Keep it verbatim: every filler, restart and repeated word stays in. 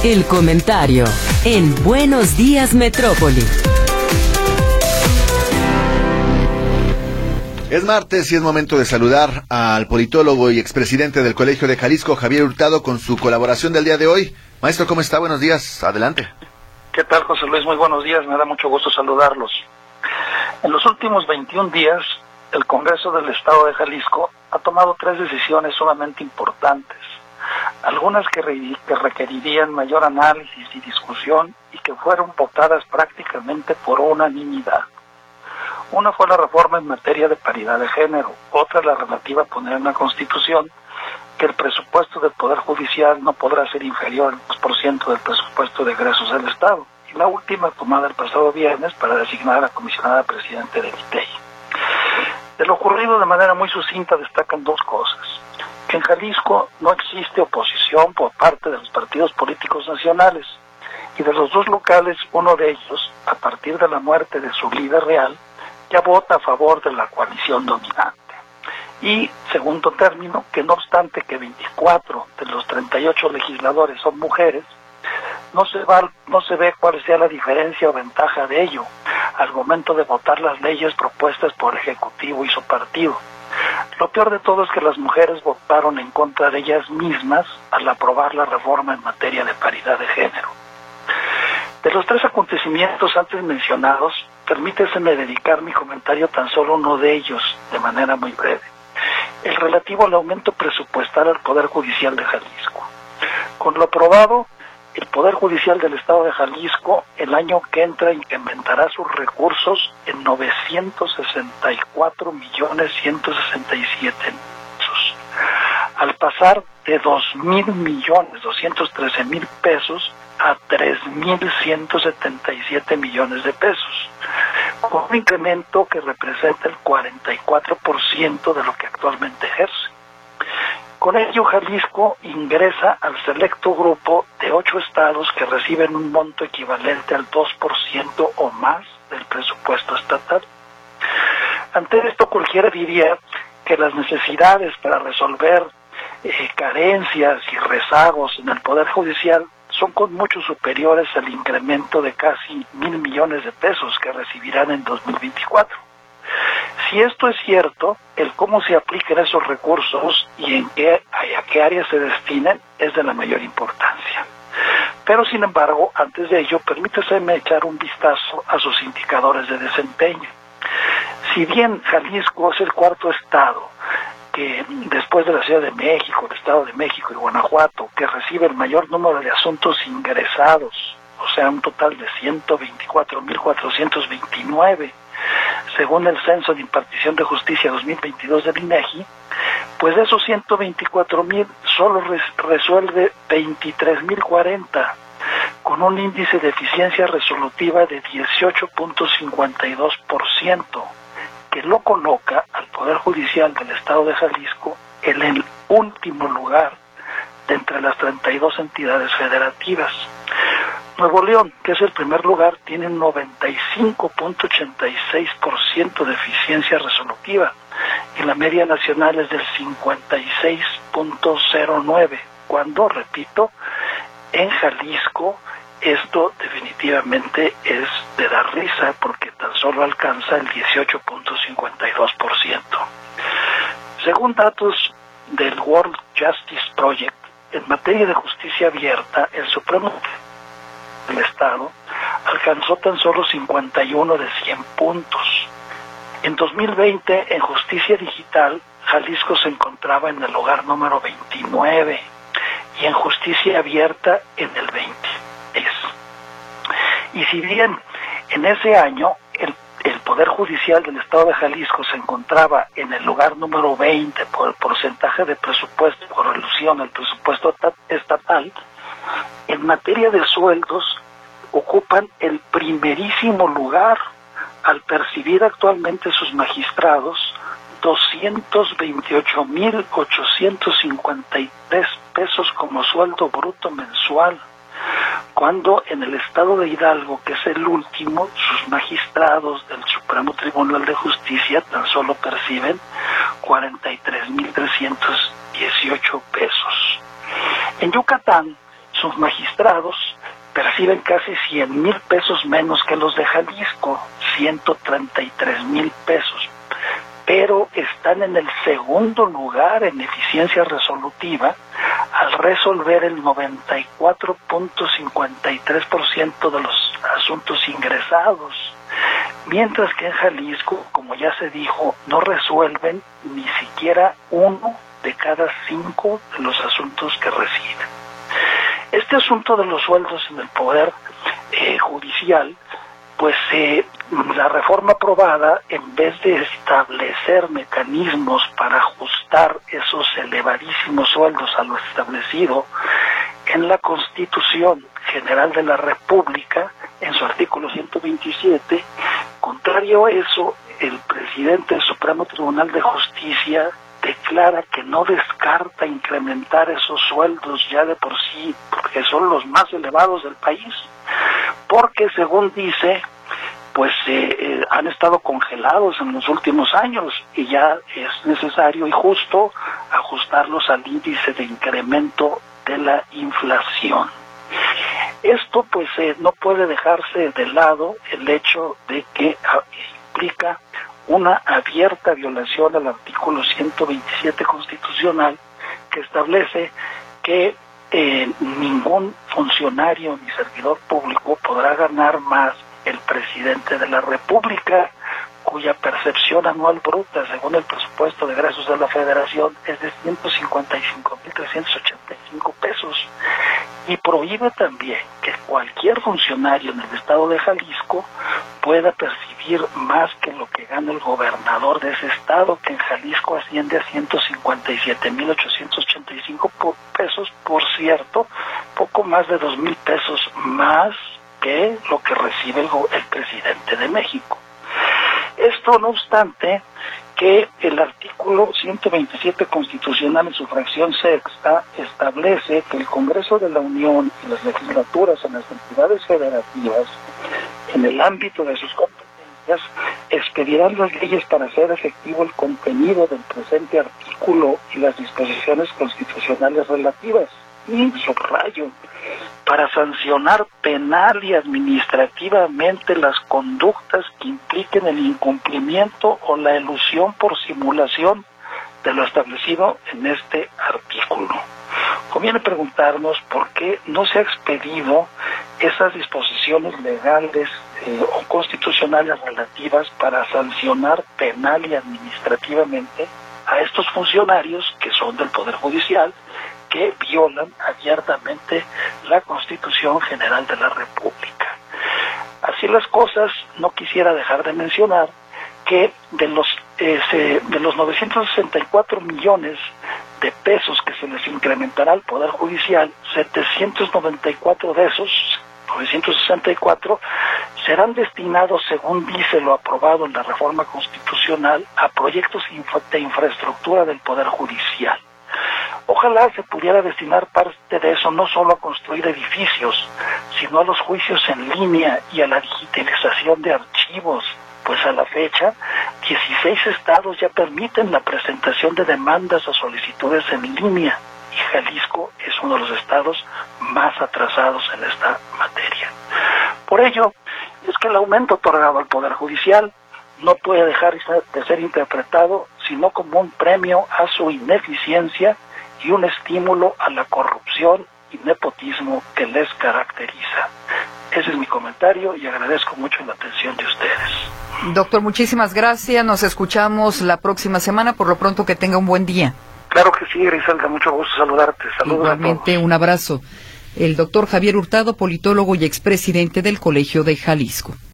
El comentario en Buenos Días Metrópoli. Es martes y es momento de saludar al politólogo y expresidente del Colegio de Jalisco, Javier Hurtado, con su colaboración del día de hoy. Maestro, ¿cómo está? Buenos días. Adelante. ¿Qué tal, José Luis? Muy buenos días. Me da mucho gusto saludarlos. En los últimos veintiún días, el Congreso del Estado de Jalisco ha tomado tres decisiones sumamente importantes. Algunas que, re- que requerirían mayor análisis y discusión y que fueron votadas prácticamente por unanimidad. Una fue la reforma en materia de paridad de género, otra la relativa a poner en la Constitución que el presupuesto del Poder Judicial no podrá ser inferior al dos por ciento del presupuesto de egresos del Estado, y la última tomada el pasado viernes para designar a la comisionada presidente del I T E I. De lo ocurrido de manera muy sucinta destacan dos cosas: que en Jalisco no existe oposición por parte de los partidos políticos nacionales, y de los dos locales, uno de ellos, a partir de la muerte de su líder real, ya vota a favor de la coalición dominante. Y, segundo término, que no obstante que veinticuatro de los treinta y ocho legisladores son mujeres, no se, va, no se ve cuál sea la diferencia o ventaja de ello al momento de votar las leyes propuestas por el Ejecutivo y su partido. Lo peor de todo es que las mujeres votaron en contra de ellas mismas al aprobar la reforma en materia de paridad de género. De los tres acontecimientos antes mencionados, permíteseme dedicar mi comentario tan solo a uno de ellos, de manera muy breve: el relativo al aumento presupuestal al Poder Judicial de Jalisco. Con lo aprobado, el Poder Judicial del Estado de Jalisco el año que entra incrementará sus recursos en novecientos sesenta y cuatro millones ciento sesenta y siete mil pesos, al pasar de dos mil millones doscientos trece mil pesos a tres mil ciento setenta y siete millones de pesos, con un incremento que representa el cuarenta y cuatro por ciento de lo que actualmente ejerce. Con ello, Jalisco ingresa al selecto grupo de ocho estados que reciben un monto equivalente al dos por ciento o más del presupuesto estatal. Ante esto, cualquiera diría que las necesidades para resolver eh, carencias y rezagos en el Poder Judicial son con mucho superiores al incremento de casi mil millones de pesos que recibirán en dos mil veinticuatro. Si esto es cierto, el cómo se apliquen esos recursos y en qué, a qué áreas se destinen es de la mayor importancia. Pero, sin embargo, antes de ello, permíteseme echar un vistazo a sus indicadores de desempeño. Si bien Jalisco es el cuarto estado que, después de la Ciudad de México, el Estado de México y Guanajuato, que recibe el mayor número de asuntos ingresados, o sea, un total de ciento veinticuatro mil cuatrocientos veintinueve, según el Censo de Impartición de Justicia dos mil veintidós del INEGI, pues de esos ciento veinticuatro mil solo res- resuelve veintitrés mil cuarenta, con un índice de eficiencia resolutiva de dieciocho punto cincuenta y dos por ciento, que lo coloca al Poder Judicial del Estado de Jalisco en el último lugar de entre las treinta y dos entidades federativas. Nuevo León, que es el primer lugar, tiene un noventa y cinco punto ochenta y seis por ciento de eficiencia resolutiva y la media nacional es del cincuenta y seis punto cero nueve, cuando, repito, en Jalisco esto definitivamente es de dar risa porque tan solo alcanza el dieciocho punto cincuenta y dos por ciento. Según datos del World Justice Project, en materia de justicia abierta, el Supremo del Estado alcanzó tan solo cincuenta y uno de cien puntos. En dos mil veinte, en justicia digital, Jalisco se encontraba en el lugar número veintinueve y en justicia abierta en el veinte. Y si bien en ese año el, el Poder Judicial del Estado de Jalisco se encontraba en el lugar número veinte por el porcentaje de presupuesto por alusión al presupuesto estatal, en materia de sueldos ocupan el primerísimo lugar al percibir actualmente sus magistrados doscientos veintiocho mil ochocientos cincuenta y tres pesos como sueldo bruto mensual, cuando en el estado de Hidalgo, que es el último, sus magistrados del Supremo Tribunal de Justicia tan solo perciben cuarenta y tres mil trescientos dieciocho pesos. En Yucatán, sus magistrados perciben casi cien mil pesos menos que los de Jalisco, ciento treinta y tres mil pesos, pero están en el segundo lugar en eficiencia resolutiva al resolver el noventa y cuatro punto cincuenta y tres por ciento de los asuntos ingresados, mientras que en Jalisco, como ya se dijo, no resuelven ni siquiera uno de cada cinco de los asuntos que reciben. Este asunto de los sueldos en el Poder eh, Judicial, pues eh, la reforma aprobada, en vez de establecer mecanismos para ajustar esos elevadísimos sueldos a lo establecido en la Constitución General de la República, en su artículo ciento veintisiete, contrario a eso, el presidente del Supremo Tribunal de Justicia declara que no descarta incrementar esos sueldos ya de por sí, porque son los más elevados del país, porque según dice, pues eh, eh, han estado congelados en los últimos años y ya es necesario y justo ajustarlos al índice de incremento de la inflación. Esto pues eh, no puede dejarse de lado el hecho de que ah, implica una abierta violación al artículo ciento veintisiete constitucional, que establece que eh, ningún funcionario ni servidor público podrá ganar más el presidente de la República, cuya percepción anual bruta, según el presupuesto de egresos de la Federación, es de ciento cincuenta y cinco mil trescientos ochenta y cinco pesos, y prohíbe también que cualquier funcionario en el estado de Jalisco pueda percibir más que lo que gana el gobernador de ese estado, que en Jalisco asciende a ciento cincuenta y siete mil ochocientos ochenta y cinco pesos, por cierto, poco más de dos mil pesos más que lo que recibe el, el presidente de México. Esto, no obstante, que el artículo ciento veintisiete constitucional en su fracción sexta establece que el Congreso de la Unión y las legislaturas en las entidades federativas, en el ámbito de sus competencias, expedirán las leyes para hacer efectivo el contenido del presente artículo y las disposiciones constitucionales relativas. Y subrayo, para sancionar penal y administrativamente las conductas que impliquen el incumplimiento o la elusión por simulación de lo establecido en este artículo. Conviene preguntarnos por qué no se ha expedido esas disposiciones legales eh, o constitucionales relativas para sancionar penal y administrativamente a estos funcionarios que son del Poder Judicial, que violan abiertamente la Constitución General de la República. Así las cosas, no quisiera dejar de mencionar que de los eh, se, de los novecientos sesenta y cuatro millones de pesos que se les incrementará al Poder Judicial, setecientos noventa y cuatro de esos, novecientos sesenta y cuatro, serán destinados, según dice lo aprobado en la reforma constitucional, a proyectos de infraestructura del Poder Judicial. Ojalá se pudiera destinar parte de eso no solo a construir edificios, sino a los juicios en línea y a la digitalización de archivos, pues a la fecha, dieciséis estados ya permiten la presentación de demandas o solicitudes en línea, y Jalisco es uno de los estados más atrasados en esta materia. Por ello, es que el aumento otorgado al Poder Judicial no puede dejar de ser interpretado sino como un premio a su ineficiencia y un estímulo a la corrupción y nepotismo que les caracteriza. Ese es mi comentario y agradezco mucho la atención de ustedes. Doctor, muchísimas gracias. Nos escuchamos la próxima semana. Por lo pronto, que tenga un buen día. Claro que sí, Griselda. Mucho gusto saludarte. Saludos. Igualmente, a todos. Un abrazo. El doctor Javier Hurtado, politólogo y expresidente del Colegio de Jalisco.